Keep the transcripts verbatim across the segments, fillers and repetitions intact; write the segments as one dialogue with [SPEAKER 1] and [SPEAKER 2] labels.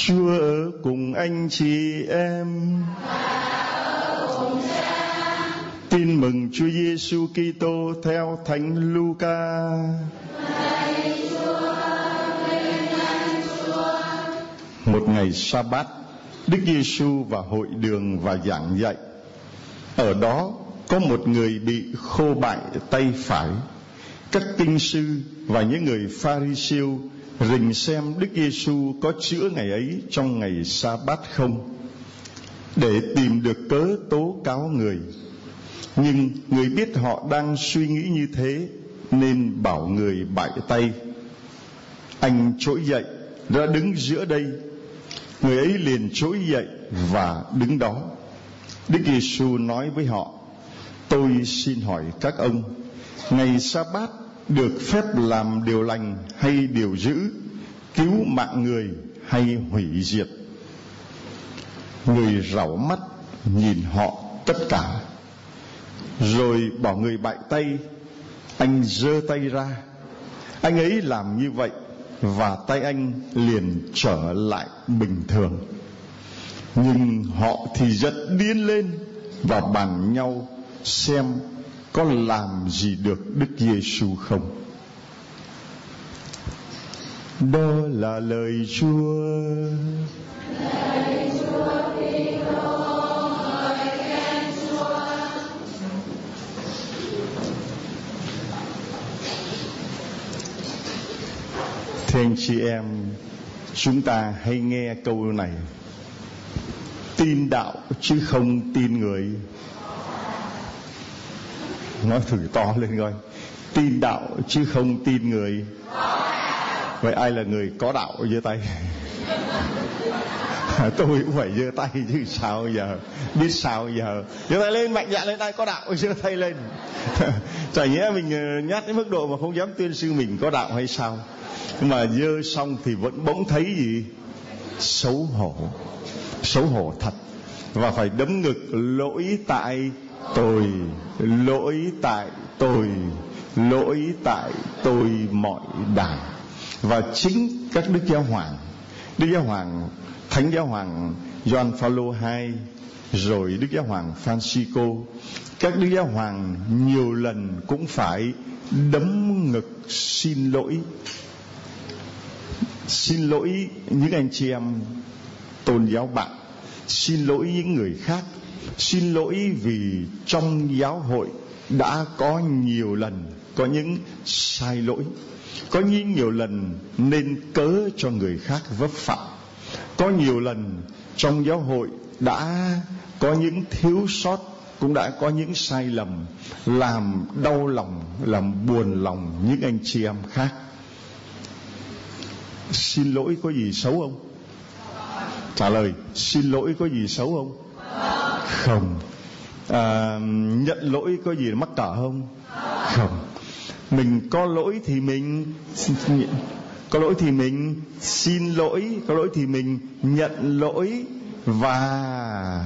[SPEAKER 1] Chúa ở cùng anh chị em. Tin mừng Chúa Giêsu Kitô theo Thánh Luca. Một ngày Sa-bát, Đức Giêsu vào hội đường và giảng dạy. Ở đó có một người bị khô bại tay phải. Các kinh sư và những người Pha-ri-siêu rình xem Đức Giêsu có chữa ngày ấy trong ngày Sa-bát không, để tìm được cớ tố cáo người. Nhưng người biết họ đang suy nghĩ như thế, nên bảo người bại tay: anh trỗi dậy, ra đứng giữa đây. Người ấy liền trỗi dậy và đứng đó. Đức Giêsu nói với họ: tôi xin hỏi các ông, ngày Sa-bát được phép làm điều lành hay điều dữ, cứu mạng người hay hủy diệt? Người rảo mắt nhìn họ tất cả, rồi bảo người bại tay: anh giơ tay ra. Anh ấy làm như vậy, và tay anh liền trở lại bình thường. Nhưng họ thì giận điên lên và bàn nhau xem có làm gì được Đức Giêsu không. Đó là lời Chúa.
[SPEAKER 2] Lời Chúa Kitô, ngợi khen Chúa.
[SPEAKER 1] Thưa anh chị em, chúng ta hay nghe câu này: tin đạo chứ không tin người. Nói thử to lên coi: tin đạo chứ không tin người. Vậy ai là người có đạo giơ tay? Tôi cũng phải giơ tay chứ sao giờ, biết sao giờ. Giơ tay lên, mạnh dạn lên, ai có đạo giơ tay lên. Chả nhẽ mình nhát đến mức độ mà không dám tuyên xưng mình có đạo hay sao? Nhưng mà giơ xong thì vẫn bỗng thấy gì? Xấu hổ. Xấu hổ thật. Và phải đấm ngực: lỗi tại tôi, lỗi tại tôi, lỗi tại tôi mọi đàn. Và chính các đức giáo hoàng, Đức Giáo Hoàng, Thánh Giáo Hoàng Gioan Phaolô hai, rồi Đức Giáo Hoàng Francisco, các Đức Giáo Hoàng nhiều lần cũng phải đấm ngực xin lỗi. Xin lỗi những anh chị em tôn giáo bạn, xin lỗi những người khác, xin lỗi vì trong giáo hội đã có nhiều lần có những sai lỗi, có những nhiều lần nên cớ cho người khác vấp phạm, có nhiều lần trong giáo hội đã có những thiếu sót, cũng đã có những sai lầm làm đau lòng, làm buồn lòng những anh chị em khác. Xin lỗi có gì xấu không? Trả lời: xin lỗi có gì xấu không? Không. À, nhận lỗi có gì mắc cỡ không? Không. Mình có lỗi thì mình có lỗi thì mình xin lỗi, có lỗi thì mình nhận lỗi và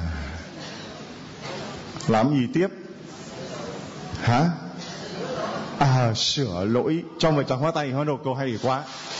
[SPEAKER 1] làm gì tiếp? Hả? À, sửa lỗi. Trong bài tràng hóa tay nói một câu hay quá.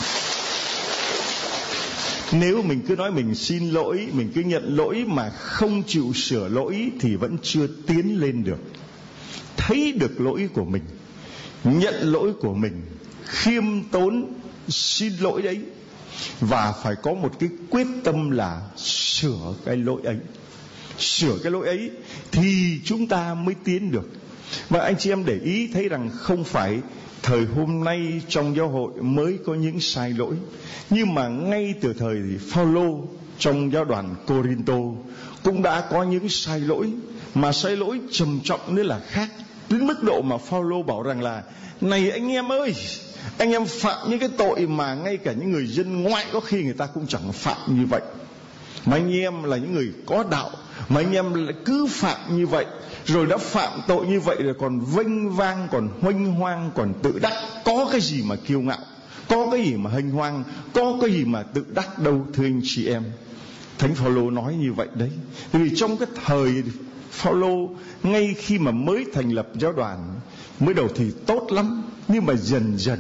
[SPEAKER 1] Nếu mình cứ nói mình xin lỗi, mình cứ nhận lỗi mà không chịu sửa lỗi thì vẫn chưa tiến lên được. Thấy được lỗi của mình, nhận lỗi của mình, khiêm tốn xin lỗi đấy, và phải có một cái quyết tâm là sửa cái lỗi ấy. Sửa cái lỗi ấy thì chúng ta mới tiến được. Và anh chị em để ý thấy rằng không phải thời hôm nay trong giáo hội mới có những sai lỗi, nhưng mà ngay từ thời Phaolô trong giáo đoàn Cô-rinh-tô cũng đã có những sai lỗi, mà sai lỗi trầm trọng nữa là khác. Đến mức độ mà Phaolô bảo rằng là: này anh em ơi, anh em phạm những cái tội mà ngay cả những người dân ngoại có khi người ta cũng chẳng phạm như vậy, mà anh em là những người có đạo mà anh em lại cứ phạm như vậy, rồi đã phạm tội như vậy rồi còn vênh vang, còn huênh hoang, còn tự đắc. Có cái gì mà kiêu ngạo, có cái gì mà hênh hoang, có cái gì mà tự đắc đâu, thưa anh chị em. Thánh Phaolô nói như vậy đấy. Vì trong cái thời Phaolô, ngay khi mà mới thành lập giáo đoàn, mới đầu thì tốt lắm, nhưng mà dần dần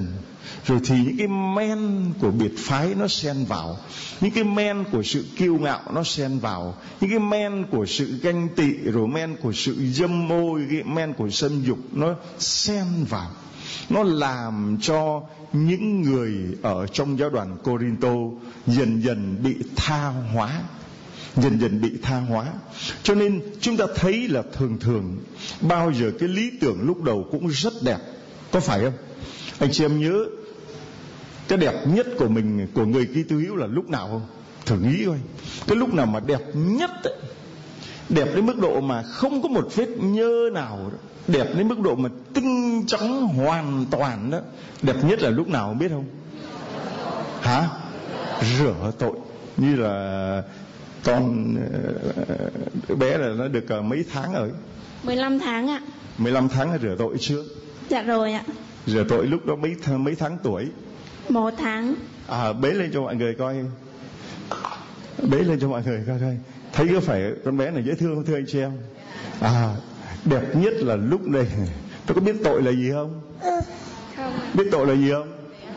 [SPEAKER 1] rồi thì những cái men của biệt phái nó xen vào, những cái men của sự kiêu ngạo nó xen vào, những cái men của sự ganh tị, rồi men của sự dâm ô, cái men của dâm dục nó xen vào. Nó làm cho những người ở trong giáo đoàn Cô-rin-tô dần dần bị tha hóa, dần dần bị tha hóa. Cho nên chúng ta thấy là thường thường bao giờ cái lý tưởng lúc đầu cũng rất đẹp, có phải không? Anh chị em nhớ cái đẹp nhất của mình, của người Kitô hữu là lúc nào không? Thử nghĩ coi, cái lúc nào mà đẹp nhất ấy, đẹp đến mức độ mà không có một vết nhơ nào đó, đẹp đến mức độ mà tinh chóng hoàn toàn đó, đẹp nhất là lúc nào không biết không? Hả? Rửa tội. Như là con đứa bé là nó được mấy tháng rồi?
[SPEAKER 3] mười lăm tháng ạ.
[SPEAKER 1] mười lăm tháng là rửa tội chưa?
[SPEAKER 3] Dạ rồi ạ.
[SPEAKER 1] Rửa tội lúc đó mấy th- mấy tháng tuổi?
[SPEAKER 3] Một tháng.
[SPEAKER 1] À, bế lên cho mọi người coi. Bế lên cho mọi người coi coi. Thấy có phải con bé này dễ thương không thưa anh chị em? À, đẹp nhất là lúc này. Tôi có biết tội là gì không?
[SPEAKER 3] Không.
[SPEAKER 1] Biết tội là gì không?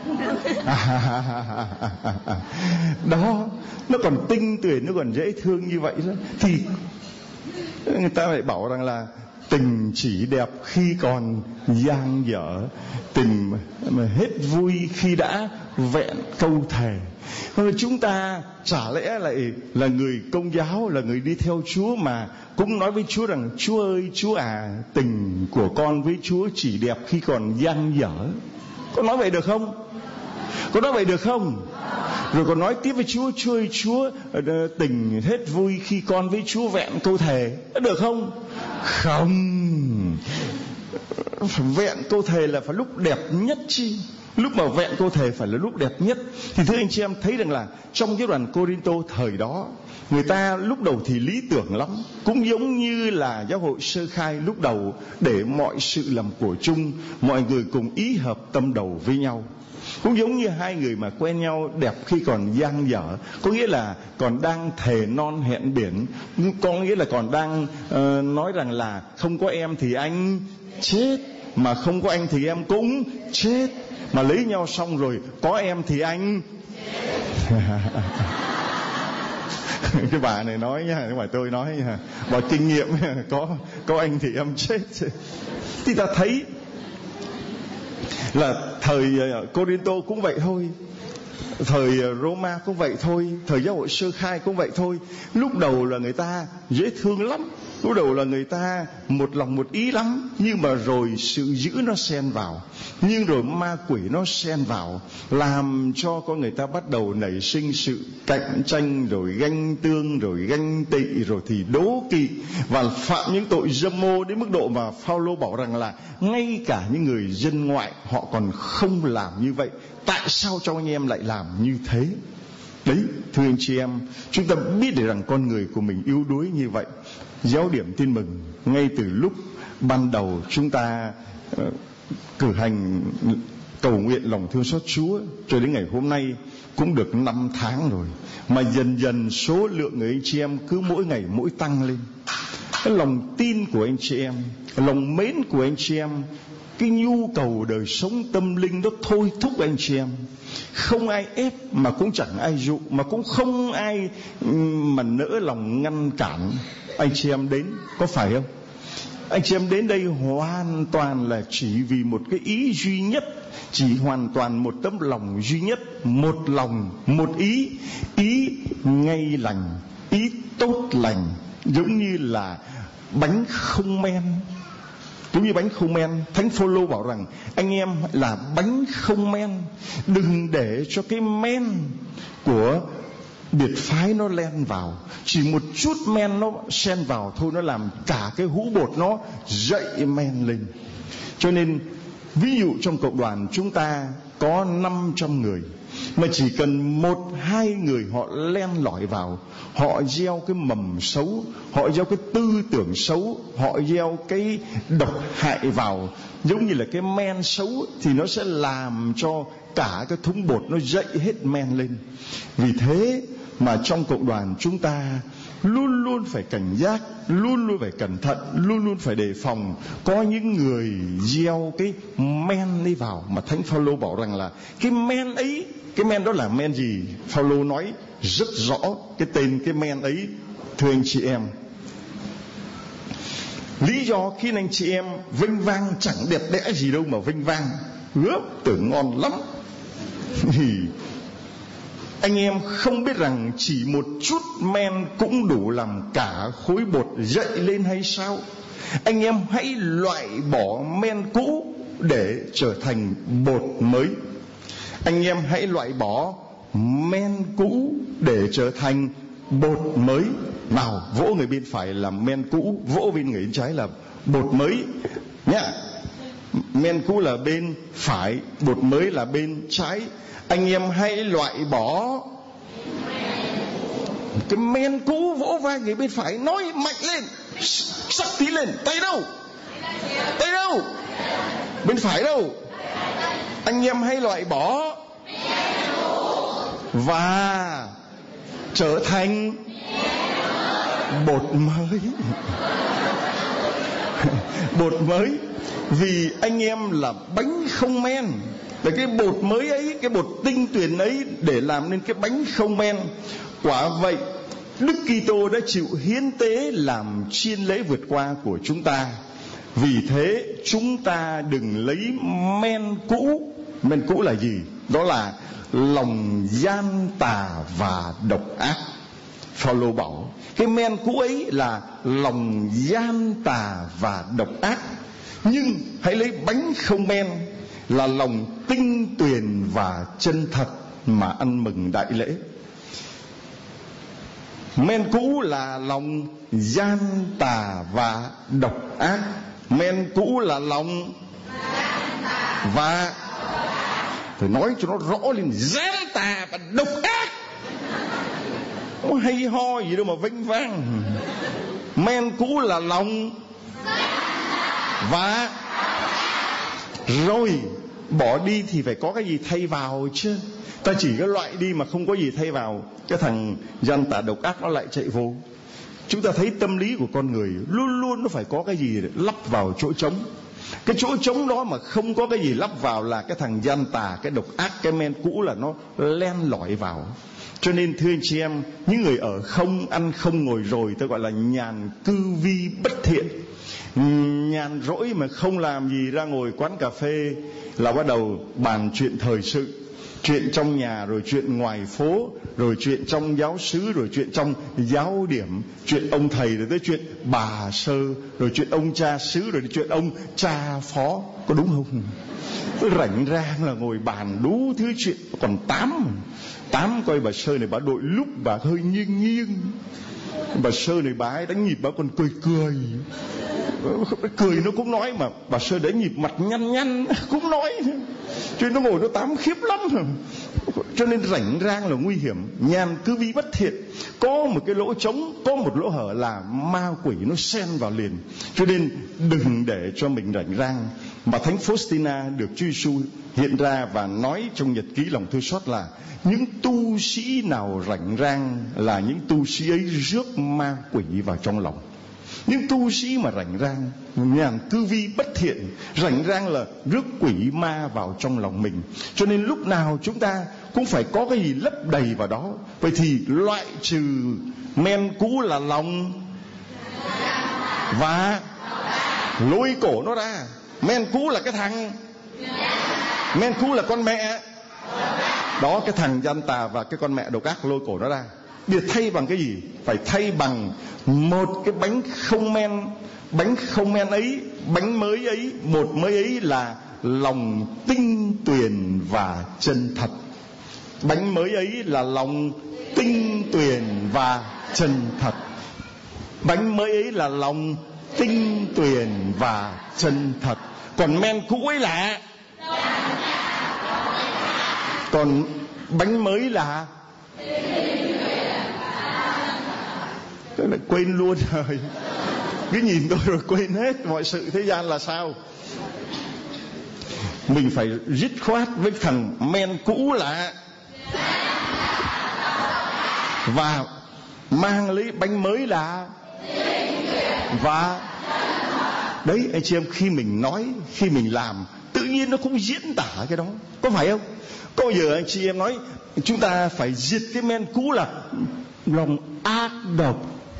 [SPEAKER 1] Đó, nó còn tinh tuyển, nó còn dễ thương như vậy đó. Thì người ta lại bảo rằng là tình chỉ đẹp khi còn dang dở, tình mà hết vui khi đã vẹn câu thề. Chúng ta chả lẽ lại là người Công giáo, là người đi theo Chúa mà cũng nói với Chúa rằng: Chúa ơi, Chúa à, tình của con với Chúa chỉ đẹp khi còn dang dở. Có nói vậy được không? Có nói vậy được không? Rồi còn nói tiếp với Chúa: Chúa ơi, Chúa, tình hết vui khi con với Chúa vẹn câu thề. Được không? Không. Vẹn câu thề là phải lúc đẹp nhất chi. Lúc mà vẹn câu thề phải là lúc đẹp nhất. Thì thưa anh chị em, thấy rằng là trong cái đoàn Cô-rin-tô thời đó, người ta lúc đầu thì lý tưởng lắm, cũng giống như là giáo hội sơ khai lúc đầu, để mọi sự làm của chung, mọi người cùng ý hợp tâm đầu với nhau. Cũng giống như hai người mà quen nhau đẹp khi còn dang dở, có nghĩa là còn đang thề non hẹn biển, có nghĩa là còn đang uh, nói rằng là không có em thì anh chết, mà không có anh thì em cũng chết. Mà lấy nhau xong rồi có em thì anh cái bà này nói nha, không phải tôi nói nha, bà kinh nghiệm. có có anh thì em chết. Thì ta thấy là thời Cô-rin-tô cũng vậy thôi, thời Roma cũng vậy thôi, thời giáo hội sơ khai cũng vậy thôi. Lúc đầu là người ta dễ thương lắm, lúc đầu là người ta một lòng một ý lắm, nhưng mà rồi sự dữ nó xen vào, nhưng rồi ma quỷ nó xen vào, làm cho con người ta bắt đầu nảy sinh sự cạnh tranh, rồi ganh tương, rồi ganh tị, rồi thì đố kỵ, và phạm những tội dâm ô đến mức độ mà Phao-lô bảo rằng là ngay cả những người dân ngoại họ còn không làm như vậy. Tại sao cho anh em lại làm như thế? Đấy, thưa anh chị em, chúng ta biết được rằng con người của mình yếu đuối như vậy. Giáo điểm tin mừng ngay từ lúc ban đầu chúng ta uh, cử hành cầu nguyện lòng thương xót Chúa cho đến ngày hôm nay cũng được năm tháng rồi, mà dần dần số lượng người anh chị em cứ mỗi ngày mỗi tăng lên. Cái lòng tin của anh chị em, lòng mến của anh chị em, cái nhu cầu đời sống tâm linh đó thôi thúc anh chị em. Không ai ép, mà cũng chẳng ai dụ, mà cũng không ai mà nỡ lòng ngăn cản anh chị em đến, có phải không? Anh chị em đến đây hoàn toàn là chỉ vì một cái ý duy nhất, chỉ hoàn toàn một tấm lòng duy nhất, một lòng, một ý, ý ngay lành, ý tốt lành, giống như là bánh không men. Giống như bánh không men, Thánh Phao-lô bảo rằng anh em là bánh không men, đừng để cho cái men của biệt phái nó len vào. Chỉ một chút men nó xen vào thôi, nó làm cả cái hũ bột nó dậy men lên. Cho nên ví dụ trong cộng đoàn chúng ta có năm trăm người, mà chỉ cần một hai người họ len lỏi vào, họ gieo cái mầm xấu, họ gieo cái tư tưởng xấu, họ gieo cái độc hại vào, giống như là cái men xấu, thì nó sẽ làm cho cả cái thúng bột nó dậy hết men lên. Vì thế mà trong cộng đoàn chúng ta luôn luôn phải cảnh giác, luôn luôn phải cẩn thận, luôn luôn phải đề phòng. Có những người gieo cái men đi vào, mà Thánh Phaolô bảo rằng là cái men ấy, cái men đó là men gì? Phaolô nói rất rõ cái tên cái men ấy, thưa anh chị em. Lý do khi anh chị em vênh vang chẳng đẹp đẽ gì đâu mà vênh vang, ướp tưởng ngon lắm. Anh em không biết rằng chỉ một chút men cũng đủ làm cả khối bột dậy lên hay sao? Anh em hãy loại bỏ men cũ để trở thành bột mới. Anh em hãy loại bỏ men cũ để trở thành bột mới. Nào, vỗ người bên phải là men cũ, vỗ bên người bên trái là bột mới nhá. Men cũ là bên phải, bột mới là bên trái. Anh em hãy loại bỏ cái men cũ. Vỗ vai người bên phải, nói mạnh lên, sắc tí lên. Tay đâu? Tay đâu? Bên phải đâu? Anh em hãy loại bỏ và trở thành bột mới. Bột mới. Vì anh em là bánh không men. Và cái bột mới ấy, cái bột tinh tuyền ấy để làm nên cái bánh không men. Quả vậy Đức Kitô đã chịu hiến tế làm chiên lễ vượt qua của chúng ta. Vì thế chúng ta đừng lấy men cũ. Men cũ là gì? Đó là lòng gian tà và độc ác. Phaolô bảo cái men cũ ấy là lòng gian tà và độc ác. Nhưng hãy lấy bánh không men là lòng tinh tuyền và chân thật mà ăn mừng đại lễ. Men cũ là lòng gian tà và độc ác. Men cũ là lòng và phải nói cho nó rõ lên, gian tà và độc ác. Không hay ho gì đâu mà vênh vang. Men cũ là lòng và rồi bỏ đi thì phải có cái gì thay vào chứ. Ta chỉ có loại đi mà không có gì thay vào, cái thằng gian tà độc ác nó lại chạy vô. Chúng ta thấy tâm lý của con người luôn luôn nó phải có cái gì để lắp vào chỗ trống. Cái chỗ trống đó mà không có cái gì lắp vào là cái thằng gian tà, cái độc ác, cái men cũ là nó len lỏi vào. Cho nên thưa anh chị em, những người ở không, ăn không, ngồi rồi, tôi gọi là nhàn cư vi bất thiện. Nhàn rỗi mà không làm gì, ra ngồi quán cà phê là bắt đầu bàn chuyện thời sự, chuyện trong nhà, rồi chuyện ngoài phố, rồi chuyện trong giáo xứ, rồi chuyện trong giáo điểm, chuyện ông thầy, rồi tới chuyện bà sơ, rồi chuyện ông cha xứ, rồi chuyện ông cha phó. Có đúng không? Rảnh rang là ngồi bàn đủ thứ chuyện. Còn tám tám coi bà sơ này bà đội lúc bà hơi nghiêng nghiêng. Bà sơ này bà ấy đánh nhịp bà còn cười cười. Cười nó cũng nói, mà bà sơ đánh nhịp mặt nhăn nhăn cũng nói. Cho nên nó ngồi nó tám khiếp lắm. Cho nên rảnh rang là nguy hiểm. Nhàn cư vi bất thiện. Có một cái lỗ trống, có một lỗ hở là ma quỷ nó xen vào liền. Cho nên đừng để cho mình rảnh rang. Mà Thánh Faustina được Chúa Giêsu hiện ra và nói trong nhật ký lòng thương xót là những tu sĩ nào rảnh rang là những tu sĩ ấy rước ma quỷ vào trong lòng. Những tu sĩ mà rảnh rang, nhàn cư vi bất thiện, rảnh rang là rước quỷ ma vào trong lòng mình. Cho nên lúc nào chúng ta cũng phải có cái gì lấp đầy vào đó. Vậy thì loại trừ men cũ là lòng và lôi cổ nó ra. Men cũ là cái thằng, men cũ là con mẹ đó, cái thằng gian tà và cái con mẹ độc ác lôi cổ nó ra. Bây giờ thay bằng cái gì? Phải thay bằng một cái bánh không men. Bánh không men ấy, bánh mới ấy, bột mới ấy là lòng tinh tuyền và chân thật. Bánh mới ấy là lòng tinh tuyền và chân thật. Bánh mới ấy là lòng tinh tuyền và chân thật. Còn men cũ ấy là, còn bánh mới là, tôi lại quên luôn rồi. Cứ nhìn tôi rồi quên hết mọi sự thế gian là sao. Mình phải dứt khoát với thằng men cũ là, và mang lấy bánh mới là và đấy anh chị em, khi mình nói, khi mình làm, tự nhiên nó cũng diễn tả cái đó, có phải không? Có bao giờ anh chị em nói chúng ta phải diệt cái men cũ là lòng ác độc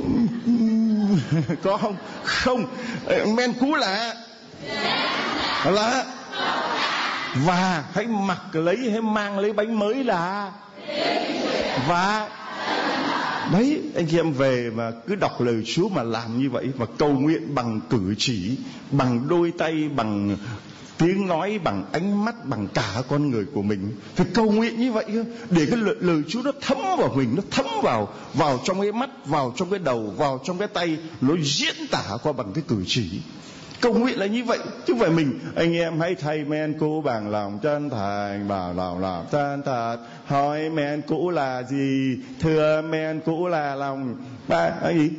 [SPEAKER 1] có không? Không, men cũ là là và hãy mặc lấy, hãy mang lấy bánh mới là và đấy, anh chị em về mà cứ đọc lời Chúa mà làm như vậy, và cầu nguyện bằng cử chỉ, bằng đôi tay, bằng tiếng nói, bằng ánh mắt, bằng cả con người của mình. Phải cầu nguyện như vậy để cái lời, lời Chúa nó thấm vào mình, nó thấm vào vào trong cái mắt, vào trong cái đầu, vào trong cái tay, nó diễn tả qua bằng cái cử chỉ. Cầu nguyện là như vậy, chứ không phải mình anh em hãy thay men cũ bằng lòng chân thành, bảo lòng lòng chân thật. Hỏi men cũ là gì? Thưa men cũ là lòng ba cái gì?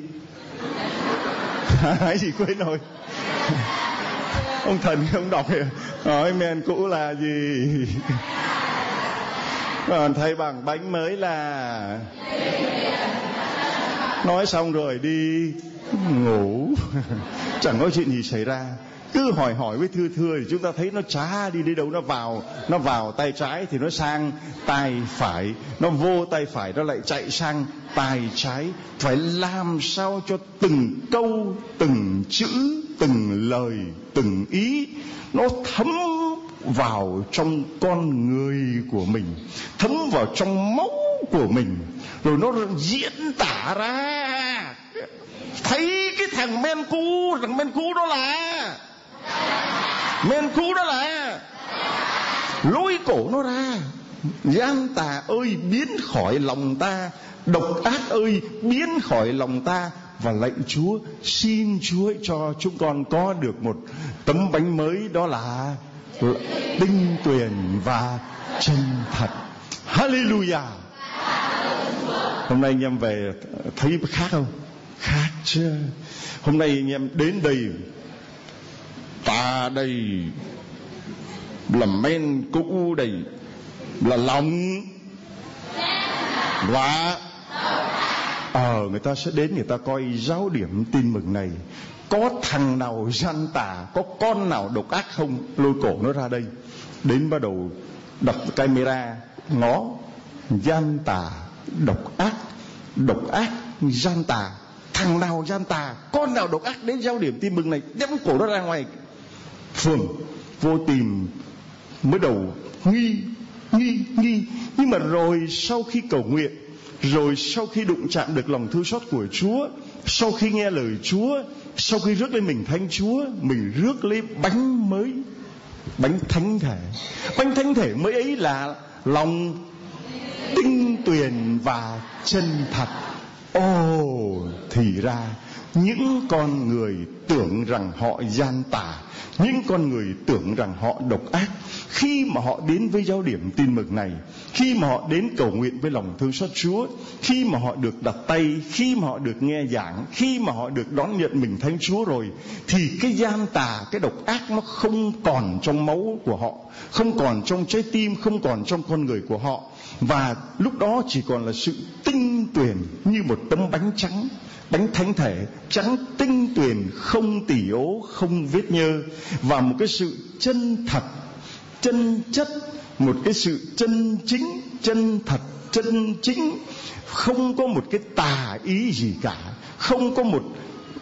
[SPEAKER 1] Cái gì quên rồi. Ông thần không đọc kìa. Hỏi men cũ là gì? Còn thay bằng bánh mới là. Nói xong rồi đi ngủ. Chẳng có chuyện gì xảy ra. Cứ hỏi hỏi với thưa thưa thì chúng ta thấy nó chả đi đến đâu. Nó vào Nó vào tay trái thì nó sang tay phải, nó vô tay phải nó lại chạy sang tay trái. Phải làm sao cho từng câu, từng chữ, từng lời, từng ý nó thấm vào trong con người của mình, thấm vào trong máu của mình, rồi nó diễn tả ra. Thấy cái thằng men cũ, thằng men cũ đó là men cũ đó là lôi cổ nó ra. Gian tà ơi biến khỏi lòng ta, độc ác ơi biến khỏi lòng ta. Và lạy Chúa, xin Chúa cho chúng con có được một tấm bánh mới, đó là tinh tuyền và chân thật. Hallelujah. Hôm nay anh em về thấy khác không? Khác chưa? Hôm nay anh em đến đây, ta đây là men cũ, đây là lòng và ờ người ta sẽ đến, người ta coi giáo điểm tin mừng này có thằng nào gian tà, có con nào độc ác không, lôi cổ nó ra đây. Đến bắt đầu đặt camera ngó, gian tà, độc ác, độc ác, gian tà, thằng nào gian tà, con nào độc ác đến giáo điểm tin mừng này, đem cổ nó ra ngoài phường. Vô tìm mới đầu nghi nghi nghi nhưng mà rồi sau khi cầu nguyện, rồi sau khi đụng chạm được lòng thương xót của Chúa, sau khi nghe lời Chúa, sau khi rước lên mình thánh Chúa, mình rước lấy bánh mới, bánh thánh thể. Bánh thánh thể mới ấy là lòng tinh tuyền và chân thật. Ồ, thì ra những con người tưởng rằng họ gian tà, những con người tưởng rằng họ độc ác, khi mà họ đến với giáo điểm tin mừng này, khi mà họ đến cầu nguyện với lòng thương xót Chúa, khi mà họ được đặt tay, khi mà họ được nghe giảng, khi mà họ được đón nhận mình thánh Chúa rồi, thì cái gian tà, cái độc ác nó không còn trong máu của họ, không còn trong trái tim, không còn trong con người của họ. Và lúc đó chỉ còn là sự tinh tuyền như một tấm bánh trắng, bánh thánh thể trắng tinh tuyền, không tỉ ố, không vết nhơ, và một cái sự chân thật, chân chất, một cái sự chân chính, chân thật, chân chính, không có một cái tà ý gì cả, không có một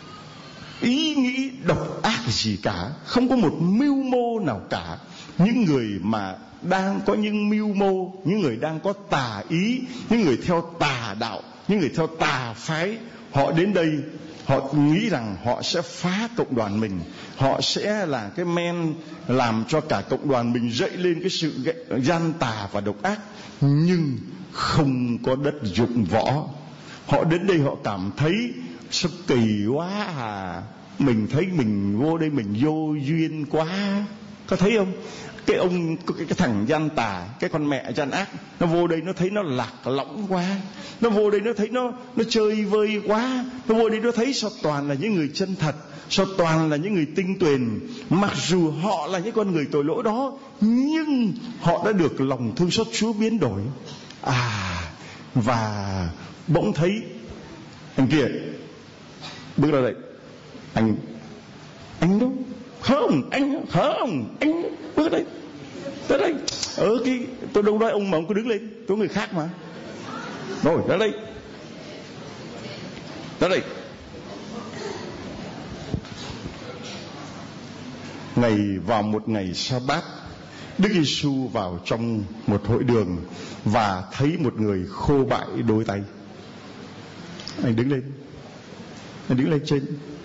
[SPEAKER 1] ý nghĩ độc ác gì cả, không có một mưu mô nào cả. Những người mà đang có những mưu mô, những người đang có tà ý, những người theo tà đạo, những người theo tà phái, họ đến đây, họ nghĩ rằng họ sẽ phá cộng đoàn mình, họ sẽ là cái men làm cho cả cộng đoàn mình dậy lên cái sự gian tà và độc ác, nhưng không có đất dụng võ. Họ đến đây họ cảm thấy sao kỳ quá à, mình thấy mình vô đây mình vô duyên quá. Có thấy không? Cái ông cái, cái thằng gian tà, cái con mẹ gian ác, nó vô đây nó thấy nó lạc lõng quá, nó vô đây nó thấy nó nó chơi vơi quá, nó vô đây nó thấy sao toàn là những người chân thật, sao toàn là những người tinh tuyền, mặc dù họ là những con người tội lỗi đó, nhưng họ đã được lòng thương xót Chúa biến đổi. À, và bỗng thấy Anh kia bước ra đây. Anh anh đâu? Không, anh không, anh bước ra đây. Tới đây. Ở cái tôi đâu nói ông mà ông cứ đứng lên, tôi người khác mà. Rồi, ra đây. Ra đây. Ngày vào một ngày Sa-bát, Đức Giêsu vào trong một hội đường và thấy một người khô bại đôi tay. Anh đứng lên. Anh đứng lên trên.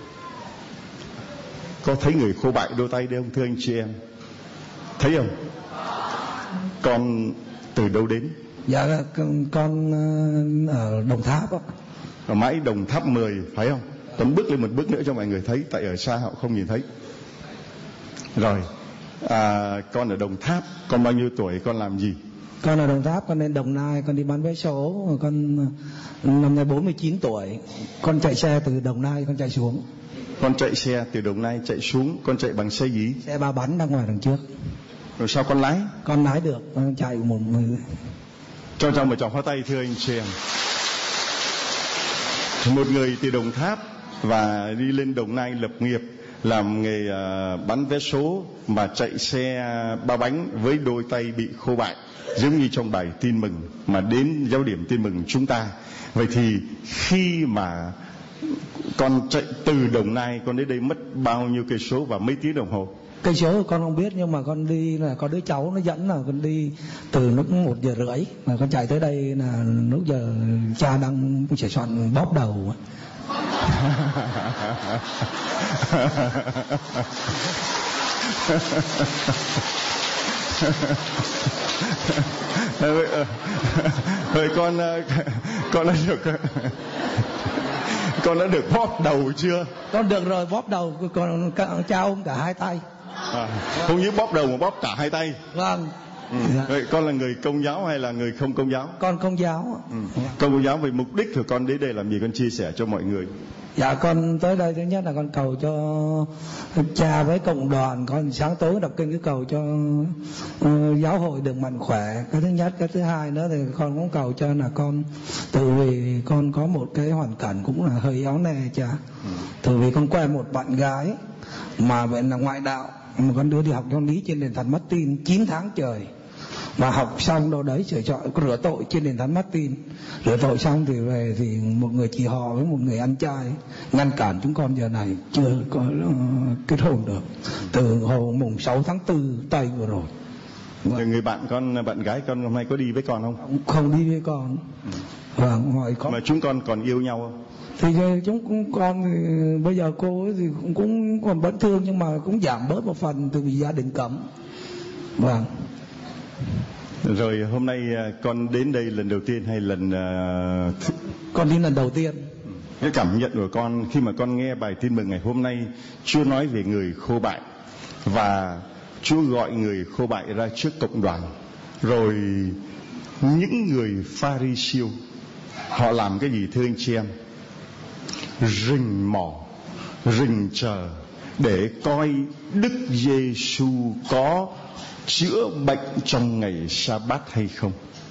[SPEAKER 1] Có thấy người khô bại đôi tay đây không thưa anh chị em? Thấy không? Con từ đâu đến?
[SPEAKER 4] Dạ con, con ở Đồng Tháp á.
[SPEAKER 1] Ở mãi Đồng Tháp mười phải không? Con bước lên một bước nữa cho mọi người thấy, tại ở xa họ không nhìn thấy. Rồi, à, con ở Đồng Tháp, con bao nhiêu tuổi, con làm gì?
[SPEAKER 4] Con ở Đồng Tháp, con lên Đồng Nai, con đi bán vé số. Con năm nay bốn mươi chín tuổi. Con chạy xe từ Đồng Nai, con chạy xuống.
[SPEAKER 1] Con chạy xe từ Đồng Nai chạy xuống, con chạy bằng xe gì?
[SPEAKER 4] Xe ba bánh đang ngoài đằng trước.
[SPEAKER 1] Rồi sao con lái?
[SPEAKER 4] Con lái được, con chạy một người.
[SPEAKER 1] Cho trong một tràng pháo tay thưa anh chị em. Một người từ Đồng Tháp và đi lên Đồng Nai lập nghiệp, làm nghề uh, bán vé số mà chạy xe ba bánh với đôi tay bị khô bại, giống như trong bài tin mừng mà đến giáo điểm tin mừng chúng ta. Vậy thì khi mà con chạy từ Đồng Nai, con đến đây mất bao nhiêu cây số và mấy tiếng đồng hồ?
[SPEAKER 4] Cây số con không biết, nhưng mà con đi là có đứa cháu nó dẫn, là con đi từ lúc một giờ rưỡi mà con chạy tới đây là lúc giờ cha đang sửa soạn bóp đầu.
[SPEAKER 1] Rồi con con đã được con đã được bóp đầu chưa?
[SPEAKER 4] Con được rồi, bóp đầu. Còn cha ôm cả hai tay.
[SPEAKER 1] À, không những bóp đầu mà bóp cả hai tay.
[SPEAKER 4] Vâng.
[SPEAKER 1] Ừ.
[SPEAKER 4] Dạ.
[SPEAKER 1] Vậy con là người Công giáo hay là người không Công giáo?
[SPEAKER 4] Con Công giáo.
[SPEAKER 1] Ừ. Công giáo, về mục đích của con đến đây làm gì, con chia sẻ cho mọi người?
[SPEAKER 4] Dạ con tới đây thứ nhất là con cầu cho cha với cộng đoàn, con sáng tối đọc kinh cái cầu cho uh, giáo hội được mạnh khỏe. Cái thứ nhất, cái thứ hai nữa thì con cũng cầu cho là con, từ vì con có một cái hoàn cảnh cũng là hơi éo nè cha. Ừ. Từ vì con quen một bạn gái mà vậy là ngoại đạo, mà con đưa đi học giáo lý trên đền Thánh Martin chín tháng trời. Mà học xong đâu đấy sửa chọi rửa tội trên đền Thánh Martin. Rửa tội xong thì về thì một người chị họ với một người anh trai ngăn cản chúng con giờ này chưa có uh, kết hôn được. Từ hồi mùng sáu tháng tư Tây vừa rồi.
[SPEAKER 1] Vâng. Người bạn con, bạn gái con hôm nay có đi với con không?
[SPEAKER 4] Không đi với con. Ừ. Vâng, hỏi con.
[SPEAKER 1] Mà chúng con còn yêu nhau không?
[SPEAKER 4] Thì chúng con thì bây giờ cô ấy thì cũng, cũng còn vẫn thương, nhưng mà cũng giảm bớt một phần từ vì gia đình cấm. Vâng.
[SPEAKER 1] Rồi hôm nay con đến đây lần đầu tiên hay lần uh...
[SPEAKER 4] con đến lần đầu tiên.
[SPEAKER 1] Cái cảm nhận của con khi mà con nghe bài tin mừng ngày hôm nay, Chúa nói về người khô bại và Chúa gọi người khô bại ra trước cộng đoàn. Rồi những người Pha-ri-siêu họ làm cái gì thưa anh chị em? Rình mò, rình chờ để coi Đức Giêsu có chữa bệnh trong ngày Sa-bát hay không.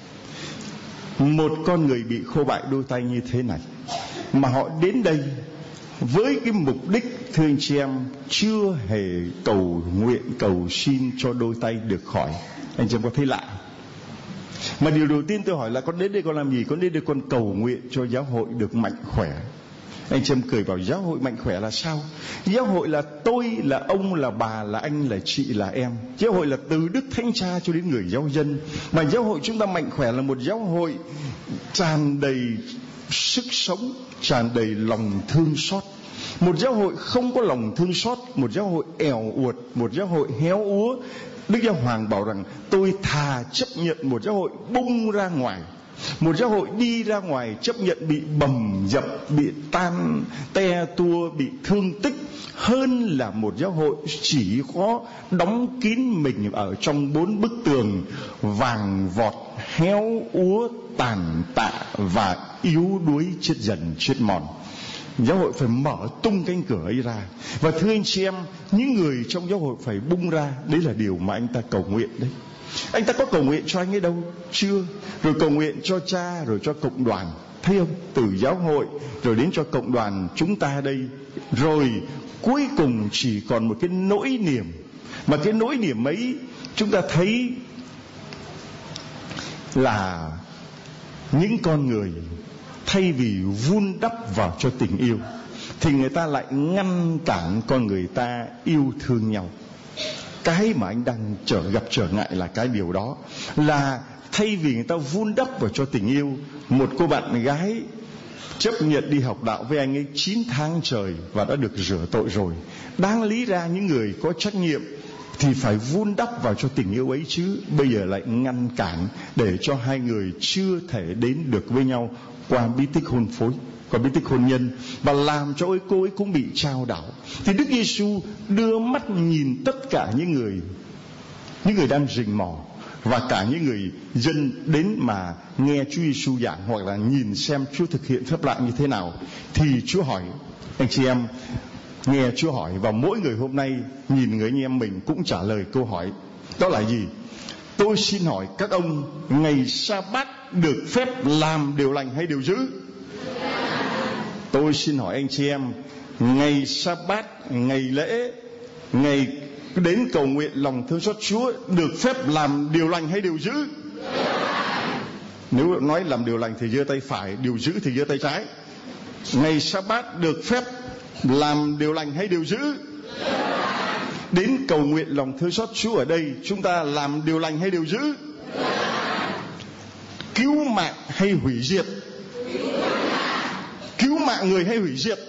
[SPEAKER 1] Một con người bị khô bại đôi tay như thế này mà họ đến đây với cái mục đích, thưa anh chị em, chưa hề cầu nguyện cầu xin cho đôi tay được khỏi. Anh chị em có thấy lạ? Mà điều đầu tiên tôi hỏi là con đến đây con làm gì? Con đến đây con cầu nguyện cho giáo hội được mạnh khỏe. Anh chị em cười vào giáo hội mạnh khỏe là sao? Giáo hội là tôi, là ông, là bà, là anh, là chị, là em. Giáo hội là từ Đức Thánh Cha cho đến người giáo dân. Mà giáo hội chúng ta mạnh khỏe là một giáo hội tràn đầy sức sống, tràn đầy lòng thương xót. Một giáo hội không có lòng thương xót, một giáo hội ẻo uột, một giáo hội héo úa. Đức Giáo Hoàng bảo rằng tôi thà chấp nhận một giáo hội bung ra ngoài, một giáo hội đi ra ngoài chấp nhận bị bầm dập, bị tan te tua, bị thương tích, hơn là một giáo hội chỉ có đóng kín mình ở trong bốn bức tường vàng vọt, héo úa, tàn tạ và yếu đuối, chết dần chết mòn. Giáo hội phải mở tung cánh cửa ấy ra. Và thưa anh chị em, những người trong giáo hội phải bung ra. Đấy là điều mà anh ta cầu nguyện đấy. Anh ta có cầu nguyện cho anh ấy đâu? Chưa. Rồi cầu nguyện cho cha, rồi cho cộng đoàn. thấy không? Từ giáo hội rồi đến cho cộng đoàn chúng ta đây, rồi cuối cùng chỉ còn một cái nỗi niềm, mà cái nỗi niềm ấy chúng ta thấy là những con người thay vì vun đắp vào cho tình yêu thì người ta lại ngăn cản con người ta yêu thương nhau. Cái mà anh đang trở gặp trở ngại là cái điều đó, là thay vì người ta vun đắp vào cho tình yêu, một cô bạn gái chấp nhận đi học đạo với anh ấy chín tháng trời và đã được rửa tội rồi. Đáng lý ra những người có trách nhiệm thì phải vun đắp vào cho tình yêu ấy chứ, bây giờ lại ngăn cản để cho hai người chưa thể đến được với nhau qua bí tích hôn phối, qua bí tích hôn nhân, và làm cho cô ấy cũng bị chao đảo. Thì Đức Giêsu đưa mắt nhìn tất cả những người, những người đang rình mò, và cả những người dân đến mà nghe Chúa Giêsu giảng hoặc là nhìn xem Chúa thực hiện phép lạ như thế nào. Thì Chúa hỏi, anh chị em nghe Chúa hỏi, và mỗi người hôm nay nhìn người anh em mình cũng trả lời câu hỏi đó là gì? Tôi xin hỏi các ông, ngày Sa-bát được phép làm điều lành hay điều dữ? Tôi xin hỏi anh chị em, ngày Sa-bát, ngày lễ, ngày đến cầu nguyện lòng thương xót Chúa được phép làm điều lành hay điều dữ? Nếu nói làm điều lành thì giơ tay phải, điều dữ thì giơ tay trái. Ngày Sa-bát được phép làm điều lành hay điều dữ? Đến cầu nguyện lòng thương xót Chúa ở đây chúng ta làm điều lành hay điều dữ? Cứu mạng hay hủy diệt? Cứu mạng người hay hủy diệt?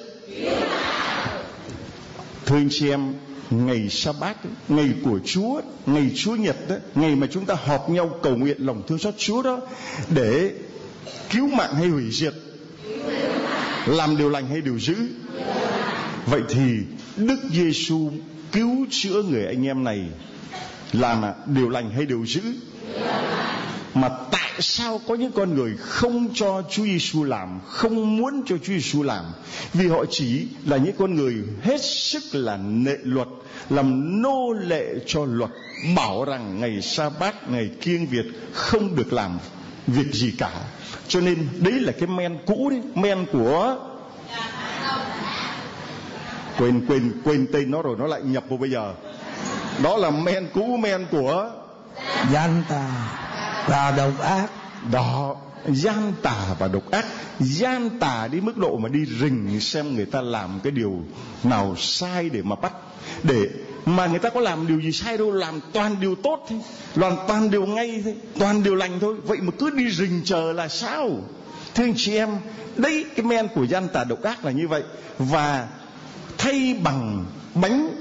[SPEAKER 1] Thưa anh chị em, ngày Sa-bát, ngày của Chúa, ngày Chúa Nhật đó, ngày mà chúng ta họp nhau cầu nguyện lòng thương xót Chúa đó, để cứu mạng hay hủy diệt? Làm điều lành hay điều dữ? Vậy thì Đức Giêsu cứu chữa người anh em này làm điều lành hay điều dữ? Mà tại sao có những con người không cho Chúa Giêsu làm, không muốn cho Chúa Giêsu làm? Vì họ chỉ là những con người hết sức là nệ luật, làm nô lệ cho luật, bảo rằng ngày Sa-bát, ngày kiêng Việt không được làm việc gì cả. Cho nên đấy là cái men cũ đấy, men của quên quên quên tên nó rồi, nó lại nhập vào bây giờ. Đó là men cũ, men của
[SPEAKER 4] gian tà và độc ác.
[SPEAKER 1] Đó, gian tà và độc ác. Gian tà đến mức độ mà đi rình xem người ta làm cái điều nào sai để mà bắt. Để mà người ta có làm điều gì sai đâu, làm toàn điều tốt thôi, làm toàn điều ngay thôi, toàn điều lành thôi. Vậy mà cứ đi rình chờ là sao? Thưa anh chị em, đấy cái men của gian tà độc ác là như vậy. Và thay bằng bánh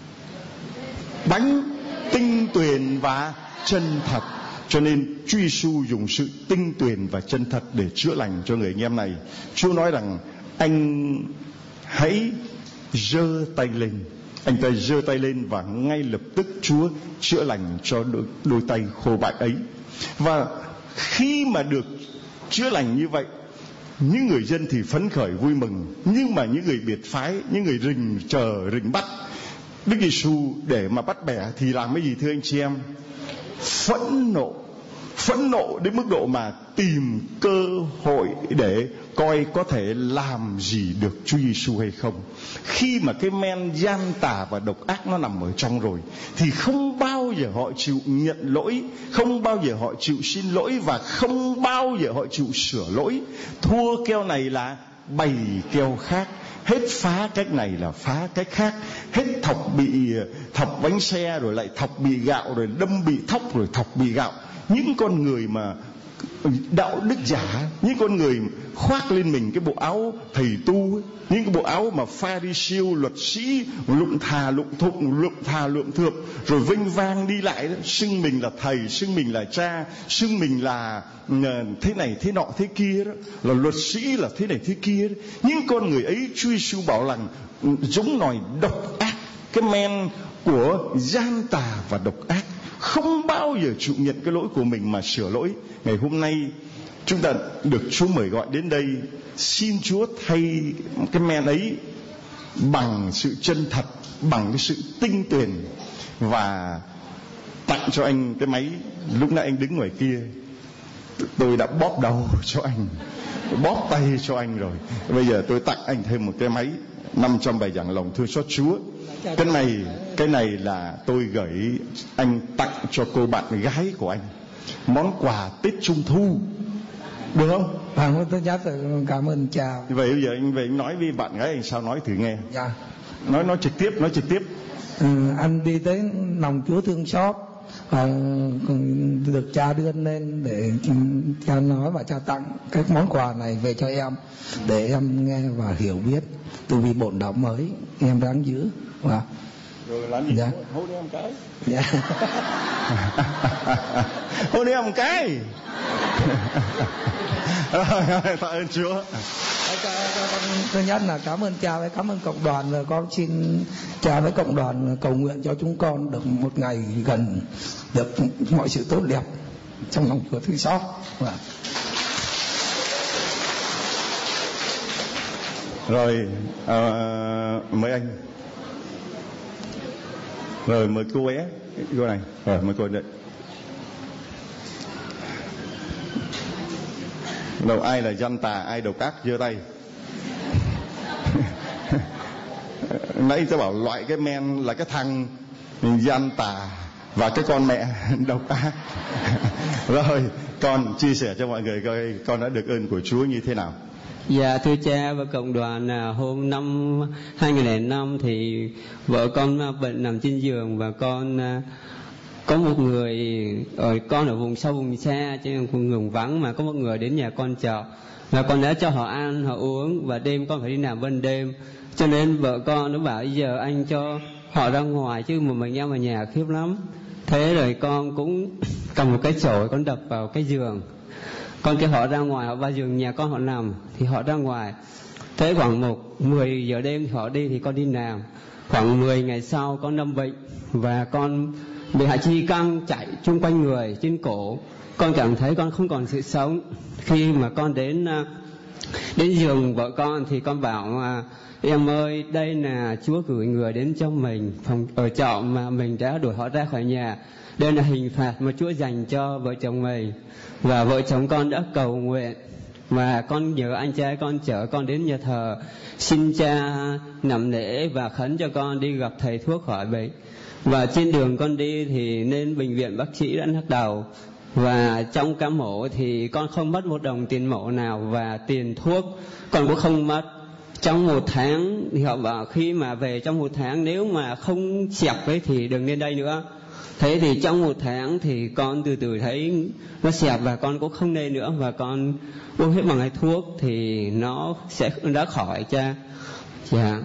[SPEAKER 1] bánh tinh tuyền và chân thật. Cho nên Chúa Giêsu dùng sự tinh tuyền và chân thật để chữa lành cho người anh em này. Chúa nói rằng anh hãy giơ tay lên. Anh ta giơ tay lên và ngay lập tức Chúa chữa lành cho đôi, đôi tay khô bại ấy. Và khi mà được chữa lành như vậy, những người dân thì phấn khởi vui mừng. Nhưng mà những người biệt phái, những người rình chờ rình bắt Đức Giêsu để mà bắt bẻ thì làm cái gì thưa anh chị em? Phẫn nộ. Phẫn nộ đến mức độ mà tìm cơ hội để coi có thể làm gì được Chúa Giêsu hay không. Khi mà cái men gian tà và độc ác nó nằm ở trong rồi thì không bao giờ họ chịu nhận lỗi, không bao giờ họ chịu xin lỗi, và không bao giờ họ chịu sửa lỗi. Thua keo này là bày keo khác, hết phá cách này là phá cách khác, hết thọc bị thọc bánh xe rồi lại thọc bị gạo, rồi đâm bị thóc rồi thọc bị gạo. Những con người mà đạo đức giả, những con người khoác lên mình cái bộ áo thầy tu ấy, những cái bộ áo mà Pha-ri-siêu, luật sĩ, lụng thà lụng thụng, lụng thà lụng thượng, rồi vênh vang đi lại đó, xưng mình là thầy, xưng mình là cha, xưng mình là thế này thế nọ thế kia đó, là luật sĩ, là thế này thế kia đó. Những con người ấy Chúa Giêsu bảo rằng giống nòi độc ác, cái men của gian tà và độc ác, không bao giờ chịu nhận cái lỗi của mình mà sửa lỗi. Ngày hôm nay chúng ta được Chúa mời gọi đến đây, xin Chúa thay cái men ấy bằng sự chân thật, bằng cái sự tinh tuyền, và tặng cho anh cái máy lúc nãy anh đứng ngoài kia. tôi đã bóp đầu cho anh, bóp tay cho anh rồi. Bây giờ tôi tặng anh thêm một cái máy năm trăm bài giảng lòng thương xót Chúa. Cái này, cái này là tôi gửi anh tặng cho cô bạn gái của anh, món quà Tết Trung Thu, được không?
[SPEAKER 4] Vâng, tôi nhất là cảm ơn cha.
[SPEAKER 1] Vậy bây giờ anh về anh nói với bạn gái anh sao, nói thử nghe.
[SPEAKER 4] Dạ.
[SPEAKER 1] Nói nói trực tiếp, nói trực tiếp.
[SPEAKER 4] Ừ, anh đi tới lòng Chúa thương xót, và được cha đưa lên để cha nói và cha tặng cái món quà này về cho em, để em nghe và hiểu biết từ vì bổn đạo mới em ráng giữ. Và
[SPEAKER 1] rồi làm gì?
[SPEAKER 4] Dạ.
[SPEAKER 1] Hôn em một cái.
[SPEAKER 4] Dạ.
[SPEAKER 1] Hôn em một cái. Rồi, tạ ơn Chúa.
[SPEAKER 4] Thứ nhất là cảm ơn cha với cảm ơn cộng đoàn, và con xin cha với cộng đoàn cầu nguyện cho chúng con được một ngày gần được mọi sự tốt đẹp trong lòng Chúa thương xót. Và
[SPEAKER 1] rồi uh, mời anh. Rồi mời cô bé, cô này. Rồi mời cô đây. Đâu ai là gian tà, ai độc ác giơ tay. Nãy tôi bảo loại cái men là cái thằng gian tà và cái con mẹ độc ác. Rồi con chia sẻ cho mọi người coi con đã được ơn của Chúa như thế nào.
[SPEAKER 5] Dạ thưa cha và cộng đoàn, là hôm năm hai nghìn lẻ năm thì vợ con bệnh nằm trên giường, và con có một người ở con ở vùng sâu vùng xa trên vùng vắng, mà có một người đến nhà con chợ, và con đã cho họ ăn họ uống, và đêm con phải đi làm ban đêm, cho nên vợ con nó bảo giờ anh cho họ ra ngoài chứ mà mình em ở nhà khiếp lắm. Thế rồi con cũng cầm một cái chổi con đập vào cái giường, con kêu họ ra ngoài, họ vào giường nhà con họ nằm thì họ ra ngoài. Thế khoảng một mười giờ đêm thì họ đi, thì con đi làm. Khoảng mười ngày sau con lâm bệnh và con bị hạ chi căng chạy chung quanh người trên cổ. Con cảm thấy con không còn sự sống. Khi mà con đến đến giường vợ con thì con bảo em ơi, đây là Chúa gửi người đến cho mình phòng ở trọ mà mình đã đuổi họ ra khỏi nhà. Đây là hình phạt mà Chúa dành cho vợ chồng mình. Và vợ chồng con đã cầu nguyện, và con nhờ anh trai con chở con đến nhà thờ, xin cha nằm lễ và khấn cho con đi gặp thầy thuốc khỏi bệnh. Và trên đường con đi thì lên bệnh viện bác sĩ đã lắc đầu, và trong ca mổ thì con không mất một đồng tiền mổ nào, và tiền thuốc con cũng không mất. Trong một tháng thì họ bảo khi mà về trong một tháng nếu mà không xẹp ấy thì đừng lên đây nữa. Thế thì trong một tháng thì con từ từ thấy nó xẹp và con cũng không lên nữa, và con uống hết bằng cái thuốc thì nó sẽ đã khỏi cha. Dạ.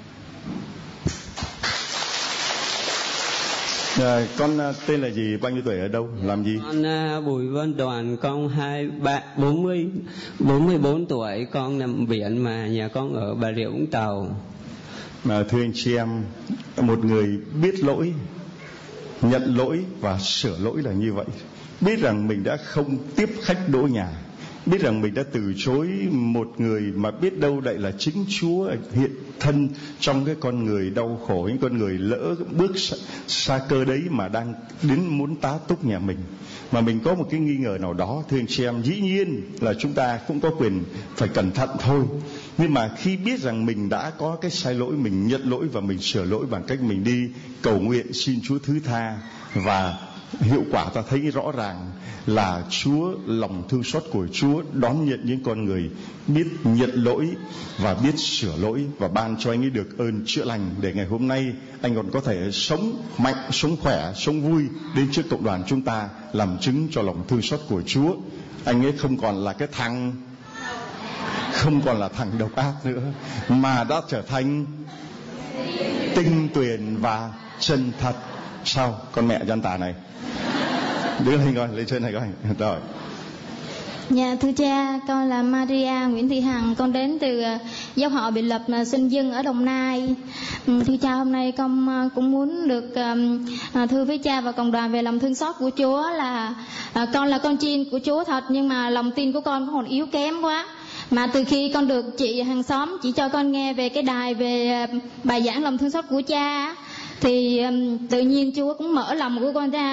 [SPEAKER 1] À, con tên là gì, bao nhiêu tuổi, ở đâu, làm gì?
[SPEAKER 5] Con uh, Bùi Văn Đoàn, con hai ba bốn mươi bốn mươi bốn tuổi, con nằm biển mà nhà con ở Bà Rịa Vũng Tàu.
[SPEAKER 1] Mà thưa anh chị em, một người biết lỗi, nhận lỗi và sửa lỗi là như vậy. Biết rằng mình đã không tiếp khách đỗ nhà, biết rằng mình đã từ chối một người mà biết đâu lại là chính Chúa hiện thân trong cái con người đau khổ, những con người lỡ bước xa, xa cơ đấy mà đang đến muốn tá túc nhà mình. Mà mình có một cái nghi ngờ nào đó, thưa anh chị em, dĩ nhiên là chúng ta cũng có quyền phải cẩn thận thôi. Nhưng mà khi biết rằng mình đã có cái sai lỗi, mình nhận lỗi và mình sửa lỗi bằng cách mình đi cầu nguyện xin Chúa thứ tha, và hiệu quả ta thấy rõ ràng là Chúa, lòng thương xót của Chúa đón nhận những con người biết nhận lỗi và biết sửa lỗi, và ban cho anh ấy được ơn chữa lành, để ngày hôm nay anh còn có thể sống mạnh, sống khỏe, sống vui đến trước cộng đoàn chúng ta, làm chứng cho lòng thương xót của Chúa. Anh ấy không còn là cái thằng không còn là thằng độc ác nữa, mà đã trở thành tinh tuyền và chân thật. Sao con mẹ gian tà này, đưa lên coi, lên trên này coi. Rồi.
[SPEAKER 3] Dạ thưa cha, con là Maria Nguyễn Thị Hằng, con đến từ dòng họ Biệt Lập, sinh dân ở Đồng Nai. Thưa cha, hôm nay con cũng muốn được thưa với cha và cộng đoàn về lòng thương xót của Chúa, là con là con chiên của Chúa thật, nhưng mà lòng tin của con còn yếu kém quá. Mà từ khi con được chị hàng xóm chỉ cho con nghe về cái đài về bài giảng lòng thương xót của cha, thì um, tự nhiên Chúa cũng mở lòng của con ra.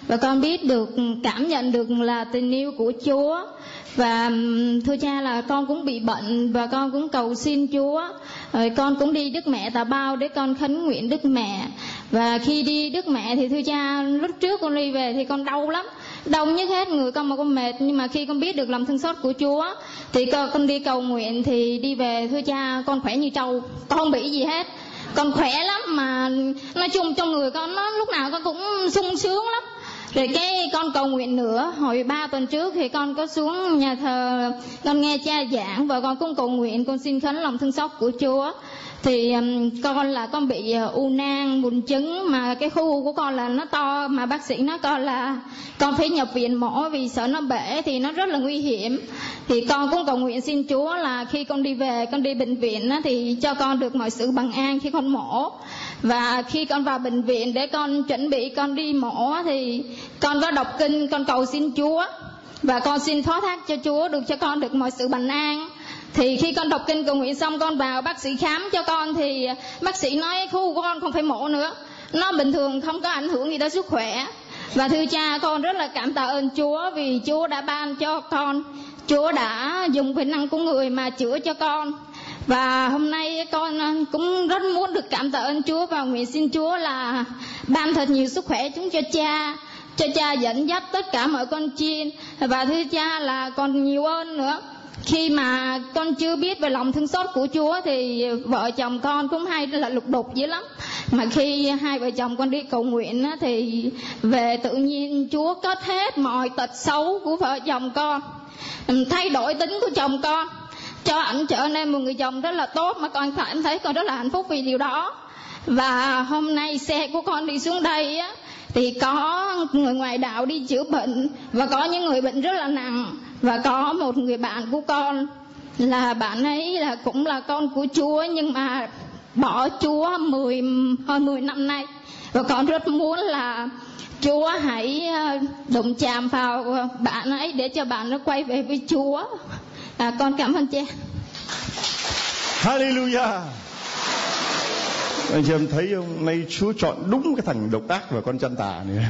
[SPEAKER 3] và con biết được, cảm nhận được là tình yêu của Chúa. Và thưa cha là con cũng bị bệnh và con cũng cầu xin Chúa. Rồi con cũng đi Đức Mẹ Tà Bao để con khấn nguyện Đức Mẹ. Và khi đi Đức Mẹ thì thưa cha, lúc trước con đi về thì con đau lắm, đau nhức hết người con mà con mệt. Nhưng mà khi con biết được lòng thương xót của Chúa thì con, con đi cầu nguyện thì đi về thưa cha, con khỏe như trâu, con không bị gì hết, con khỏe lắm. Mà nói chung trong người con nó lúc nào con cũng sung sướng lắm. Rồi cái con cầu nguyện nữa, hồi ba tuần trước thì con có xuống nhà thờ, con nghe cha giảng và con cũng cầu nguyện, con xin khấn lòng thương xót của Chúa. Thì um, con là con bị uh, u nang buồng trứng, mà cái khối u của con là nó to, mà bác sĩ nói con là con phải nhập viện mổ vì sợ nó bể thì nó rất là nguy hiểm. Thì con cũng cầu nguyện xin Chúa là khi con đi về, con đi bệnh viện á, thì cho con được mọi sự bằng an khi con mổ. Và khi con vào bệnh viện để con chuẩn bị con đi mổ thì con có đọc kinh, con cầu xin Chúa và con xin phó thác cho Chúa được cho con được mọi sự bình an. Thì khi con đọc kinh cầu nguyện xong, con vào bác sĩ khám cho con thì bác sĩ nói khối u của con không phải mổ nữa, nó bình thường, không có ảnh hưởng gì tới sức khỏe. Và thưa cha, con rất là cảm tạ ơn Chúa vì Chúa đã ban cho con, Chúa đã dùng quyền năng của người mà chữa cho con. Và hôm nay con cũng rất muốn được cảm tạ ơn Chúa và nguyện xin Chúa là ban thật nhiều sức khỏe chúng cho cha, cho cha dẫn dắt tất cả mọi con chiên. Và thưa cha là còn nhiều ơn nữa. Khi mà con chưa biết về lòng thương xót của Chúa thì vợ chồng con cũng hay là lục đục dữ lắm. Mà khi hai vợ chồng con đi cầu nguyện thì về tự nhiên Chúa cất hết mọi tật xấu của vợ chồng con, thay đổi tính của chồng con, cho ảnh trở nên một người chồng rất là tốt, mà con cảm thấy con rất là hạnh phúc vì điều đó. Và hôm nay xe của con đi xuống đây á, thì có người ngoài đạo đi chữa bệnh và có những người bệnh rất là nặng. Và có một người bạn của con là bạn ấy là cũng là con của Chúa nhưng mà bỏ Chúa mười hơn mười năm nay. Và con rất muốn là Chúa hãy đụng chạm vào bạn ấy để cho bạn nó quay về với Chúa. À, con cảm ơn cha.
[SPEAKER 1] Hallelujah. Anh chị em thấy không, nay Chúa chọn đúng cái thằng độc ác và con chăn tà này.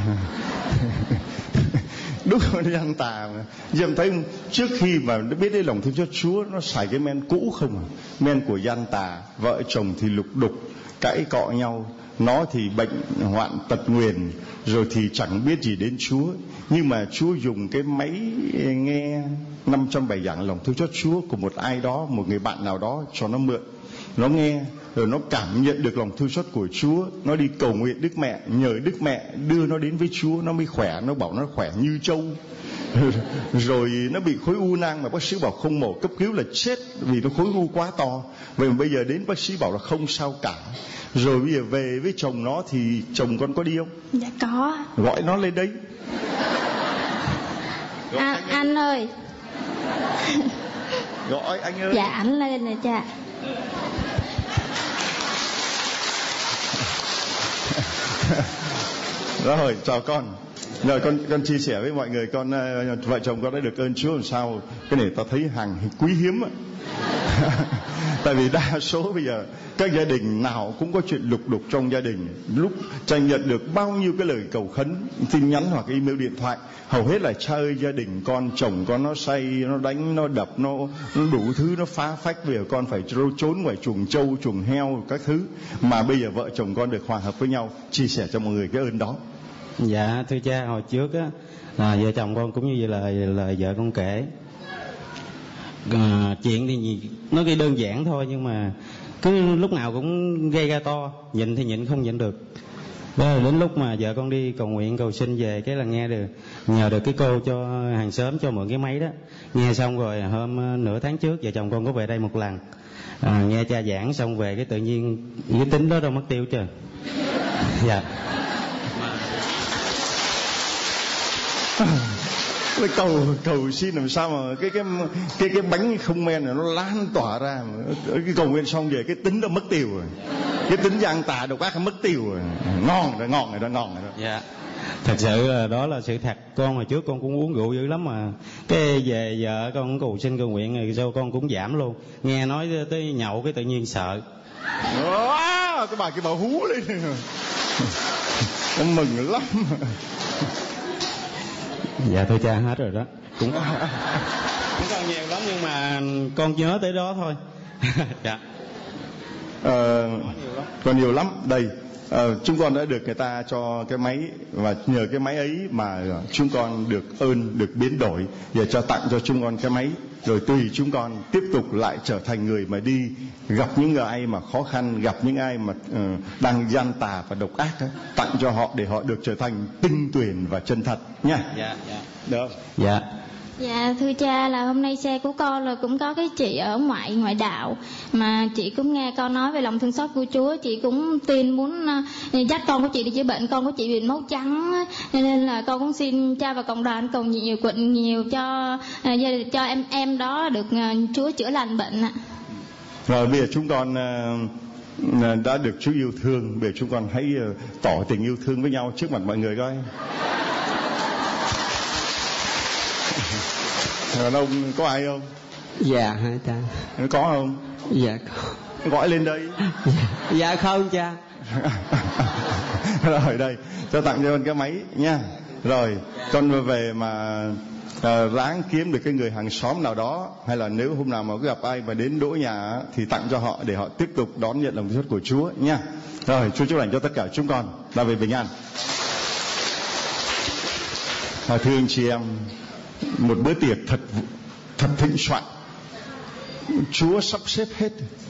[SPEAKER 1] Đúng con chăn tà mà. Anh chị em thấy không, trước khi mà nó biết đến lòng thương cho Chúa, nó xài cái men cũ không à, men của gian tà. Vợ chồng thì lục đục, cãi cọ nhau, nó thì bệnh hoạn tật nguyền, rồi thì chẳng biết gì đến Chúa. Nhưng mà Chúa dùng cái máy nghe năm trăm bài giảng lòng thương cho Chúa của một ai đó, một người bạn nào đó, cho nó mượn, nó nghe, rồi nó cảm nhận được lòng thương xót của Chúa. Nó đi cầu nguyện Đức Mẹ, nhờ Đức Mẹ đưa nó đến với Chúa, nó mới khỏe. Nó bảo nó khỏe như trâu. Rồi nó bị khối u nang mà bác sĩ bảo không mổ, cấp cứu là chết vì nó khối u quá to. Vậy mà bây giờ đến bác sĩ bảo là không sao cả. Rồi bây giờ về với chồng nó thì chồng con có đi không?
[SPEAKER 3] Dạ có.
[SPEAKER 1] Gọi nó lên đây.
[SPEAKER 3] À, anh, anh ơi.
[SPEAKER 1] Gọi anh ơi.
[SPEAKER 3] Dạ anh lên nè cha.
[SPEAKER 1] Rồi chào con. Rồi con con chia sẻ với mọi người, con uh, vợ chồng con đã được ơn Chúa làm sao. Cái này ta thấy hàng quý hiếm á. Tại vì đa số bây giờ các gia đình nào cũng có chuyện lục đục trong gia đình. Lúc tranh nhận được bao nhiêu cái lời cầu khấn, tin nhắn hoặc email điện thoại, hầu hết là cha ơi gia đình con, chồng con nó say, nó đánh, nó đập, nó, nó đủ thứ, nó phá phách. Bây giờ con phải trốn ngoài chuồng trâu, chuồng heo, các thứ. Mà bây giờ vợ chồng con được hòa hợp với nhau. Chia sẻ cho mọi người cái ơn đó.
[SPEAKER 6] Dạ thưa cha, hồi trước á là vợ chồng con cũng như vậy, lời lời vợ con kể. À, chuyện thì nó gây đơn giản thôi, nhưng mà cứ lúc nào cũng gây ra to, nhịn thì nhịn không nhịn được. Đó là đến lúc mà vợ con đi cầu nguyện cầu xin về, cái là nghe được, nhờ được cái cô cho hàng xóm cho mượn cái máy đó. Nghe xong rồi hôm nửa tháng trước vợ chồng con có về đây một lần, à, nghe cha giảng xong về cái tự nhiên cái tính đó đâu mất tiêu trời. Dạ.
[SPEAKER 1] Cái cầu cầu xin làm sao mà cái cái cái cái bánh không men này nó lan tỏa ra. Cái cầu nguyện xong về cái tính nó mất tiêu rồi, cái tính gian tà độc ác nó mất tiêu rồi. Ngon rồi, ngon rồi đó, ngon rồi đó.
[SPEAKER 6] Dạ. Thật sự là đó là sự thật. Con hồi trước con cũng uống rượu dữ lắm mà cái về vợ con cũng cầu xin cầu nguyện rồi sau con cũng giảm luôn. Nghe nói tới nhậu cái tự nhiên sợ.
[SPEAKER 1] Đó, cái bà kia bà hú lên. Con mừng lắm.
[SPEAKER 6] Dạ thưa cha hết rồi đó. Cũng cũng còn nhiều lắm nhưng mà con nhớ tới đó thôi. Dạ.
[SPEAKER 1] Ờ, còn nhiều lắm. Đây, ờ, chúng con đã được người ta cho cái máy, và nhờ cái máy ấy mà chúng con được ơn, được biến đổi và cho tặng cho chúng con cái máy. Rồi tùy chúng con tiếp tục lại trở thành người mà đi gặp những người ai mà khó khăn, gặp những ai mà uh, đang gian tà và độc ác ấy, tặng cho họ để họ được trở thành tinh tuyền và chân thật nha.
[SPEAKER 6] Dạ, dạ.
[SPEAKER 1] Được.
[SPEAKER 6] Dạ.
[SPEAKER 3] Dạ thưa cha, là hôm nay xe của con là cũng có cái chị ở ngoại ngoại đạo, mà chị cũng nghe con nói về lòng thương xót của Chúa, chị cũng tin muốn uh, dắt con của chị đi chữa bệnh. Con của chị bị máu trắng á, nên là con cũng xin cha và cộng đoàn cầu nhiều quận nhiều cho uh, cho em em đó được uh, Chúa chữa lành bệnh ạ.
[SPEAKER 1] Rồi bây giờ chúng con uh, đã được Chúa yêu thương, bây giờ chúng con hãy uh, tỏ tình yêu thương với nhau trước mặt mọi người coi. Đàn ông có ai không?
[SPEAKER 5] Dạ hả cha?
[SPEAKER 1] Có không?
[SPEAKER 5] Dạ có.
[SPEAKER 1] Gọi lên đây.
[SPEAKER 5] Dạ, dạ không cha.
[SPEAKER 1] Rồi đây, cho tặng cho con cái máy nha. Rồi con về mà à, ráng kiếm được cái người hàng xóm nào đó, hay là nếu hôm nào mà có gặp ai mà đến đỗ nhà thì tặng cho họ để họ tiếp tục đón nhận lòng thương xót của Chúa nha. Rồi Chúa chúc lành cho tất cả chúng con là về bình an. À, thưa anh chị em, một bữa tiệc thật thật thịnh soạn, Chúa sắp xếp hết.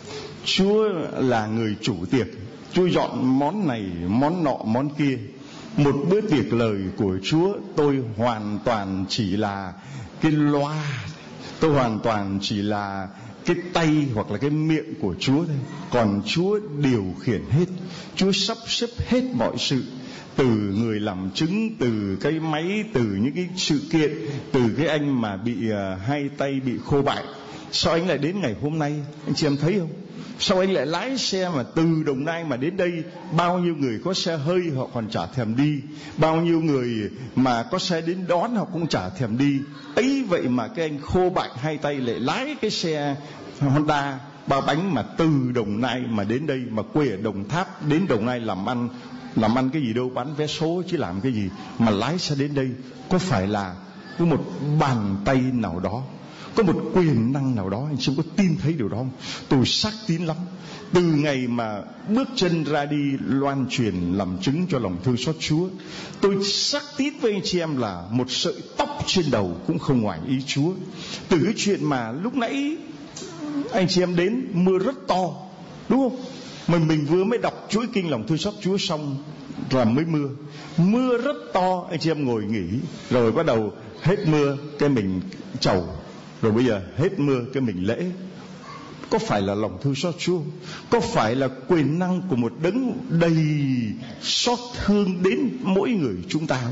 [SPEAKER 1] Chúa là người chủ tiệc, Chúa dọn món này món nọ món kia. Một bữa tiệc lời của Chúa, tôi hoàn toàn chỉ là cái loa, tôi hoàn toàn chỉ là cái tay hoặc là cái miệng của Chúa thôi. Còn Chúa điều khiển hết, Chúa sắp xếp hết mọi sự, từ người làm chứng, từ cái máy, từ những cái sự kiện, từ cái anh mà bị uh, hai tay bị khô bại. Sao anh lại đến ngày hôm nay? Anh chị em thấy không? Sao anh lại lái xe mà từ Đồng Nai mà đến đây? Bao nhiêu người có xe hơi họ còn chả thèm đi, bao nhiêu người mà có xe đến đón họ cũng chả thèm đi. Ấy vậy mà cái anh khô bại hai tay lại lái cái xe Honda ba bánh mà từ Đồng Nai mà đến đây, mà quê ở Đồng Tháp đến Đồng Nai làm ăn. Làm ăn cái gì đâu, bán vé số chứ làm cái gì mà lái xe đến đây. Có phải là có một bàn tay nào đó, có một quyền năng nào đó? Anh chị có tin thấy điều đó không? Tôi xác tín lắm. Từ ngày mà bước chân ra đi loan truyền làm chứng cho lòng thương xót Chúa, tôi xác tín với anh chị em là một sợi tóc trên đầu cũng không ngoài ý Chúa. Từ cái chuyện mà lúc nãy anh chị em đến mưa rất to, đúng không? Mà mình vừa mới đọc chuỗi kinh lòng thương xót Chúa xong là mới mưa. Mưa rất to, anh chị em ngồi nghỉ. Rồi bắt đầu hết mưa cái mình chầu. Rồi bây giờ hết mưa cái mình lễ. Có phải là lòng thương xót Chúa? Có phải là quyền năng của một đấng đầy xót thương đến mỗi người chúng ta?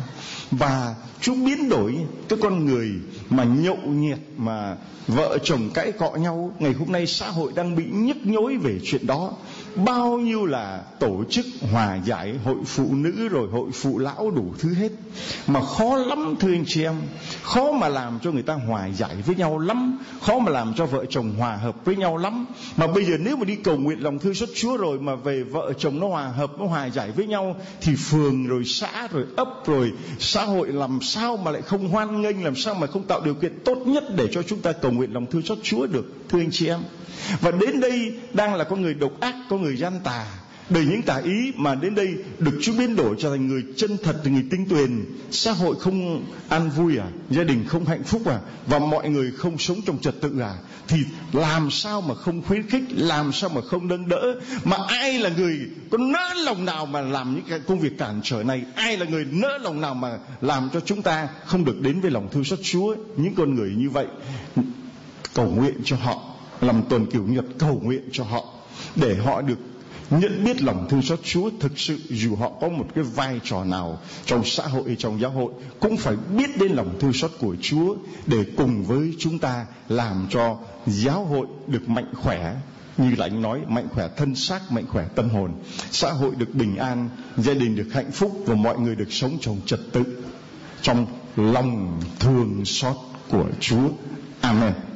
[SPEAKER 1] Và Chúa biến đổi cái con người mà nhậu nhẹt, mà vợ chồng cãi cọ nhau. Ngày hôm nay xã hội đang bị nhức nhối về chuyện đó. Bao nhiêu là tổ chức hòa giải, hội phụ nữ rồi hội phụ lão đủ thứ hết. Mà khó lắm thưa anh chị em. Khó mà làm cho người ta hòa giải với nhau lắm. Khó mà làm cho vợ chồng hòa hợp với nhau lắm. Mà bây giờ nếu mà đi cầu nguyện lòng thương xót Chúa rồi mà về vợ chồng nó hòa hợp, nó hòa giải với nhau, thì phường rồi xã rồi ấp rồi xã hội làm sao mà lại không hoan nghênh, làm sao mà không tạo điều kiện tốt nhất để cho chúng ta cầu nguyện lòng thương xót Chúa được, thưa anh chị em. Và đến đây đang là con người độc ác, con người gian tà, đầy những tà ý, mà đến đây được Chúa biến đổi trở thành người chân thật, người tinh tuyền. Xã hội không an vui à? Gia đình không hạnh phúc à? Và mọi người không sống trong trật tự à? Thì làm sao mà không khuyến khích, làm sao mà không nâng đỡ? Mà ai là người có nỡ lòng nào mà làm những cái công việc cản trở này? Ai là người nỡ lòng nào mà làm cho chúng ta không được đến với lòng thương xót Chúa? Những con người như vậy, cầu nguyện cho họ, làm tuần kiểu nhật cầu nguyện cho họ, để họ được nhận biết lòng thương xót Chúa thực sự. Dù họ có một cái vai trò nào trong xã hội hay trong giáo hội, cũng phải biết đến lòng thương xót của Chúa, để cùng với chúng ta làm cho giáo hội được mạnh khỏe. Như là anh nói, mạnh khỏe thân xác, mạnh khỏe tâm hồn. Xã hội được bình an, gia đình được hạnh phúc, và mọi người được sống trong trật tự, trong lòng thương xót của Chúa. Amen.